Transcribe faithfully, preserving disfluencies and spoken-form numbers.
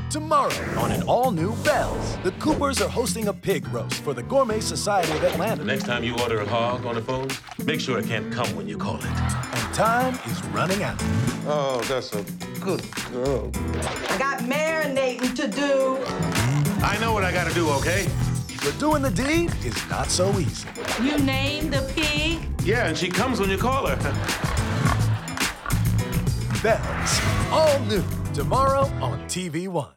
Tomorrow on an all-new Bells, the Coopers are hosting a pig roast for the Gourmet Society of Atlanta. The next time you order a hog on the phone, make sure it can't come when you call it. And time is running out. Oh, that's a good girl. I got marinating to do. I know what I gotta do, okay? But doing the deed is not so easy. You named the pig? Yeah, and she comes when you call her. Bells, all new, tomorrow on T V One.